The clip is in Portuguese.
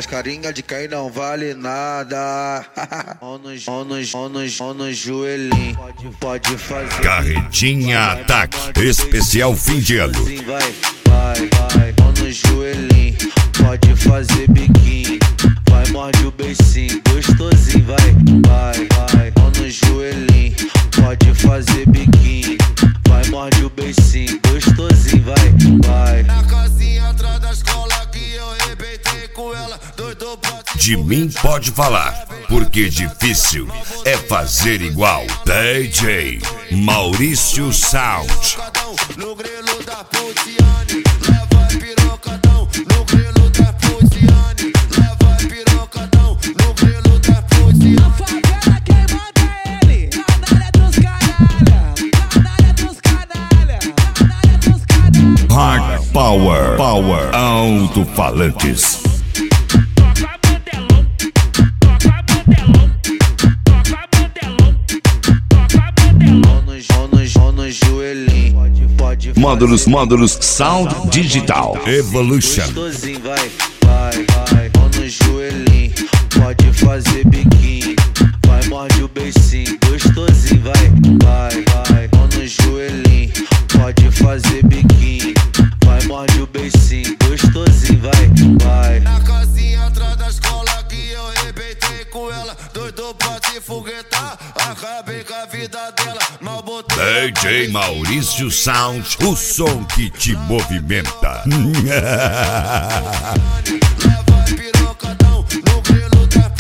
carinha de quem não vale nada. No joelhinho, pode fazer. Carretinha Ataque, especial fim de ano. Vai, no joelhinho, pode fazer biquinho. Vai, morde o beicinho, gostosinho, vai, no joelhinho, pode fazer biquinho. Vai, morde o beicinho, gostosinho, vai. Na casinha atrás da escola que eu arrebentei com ela. Doido pra te De mim pode falar, porque difícil é fazer igual. DJ Maurício Sound. No grelo da Putiane, leva pirocadão. No grelo da Putiane, leva pirocadão. No grelo da Putiane. A favela quem manda é ele, canalha dos canalha. Hard Power, alto-falantes. No joelhinho, pode fazer. Módulos Sound Digital Evolution. Gostosinho, vai, no joelhinho, pode fazer biquinho. Vai, morde o beicinho, gostosinho, vai, no joelhinho, pode fazer biquinho. Vai, morde o beicinho, gostosinho, vai. Na casinha atrás da escola que eu arrebentei com ela. Doido pra te foguetar, acabei com a vida dela. Mal botei DJ Maurício Sound, o som que te movimenta. leva pirocadão. No grelo da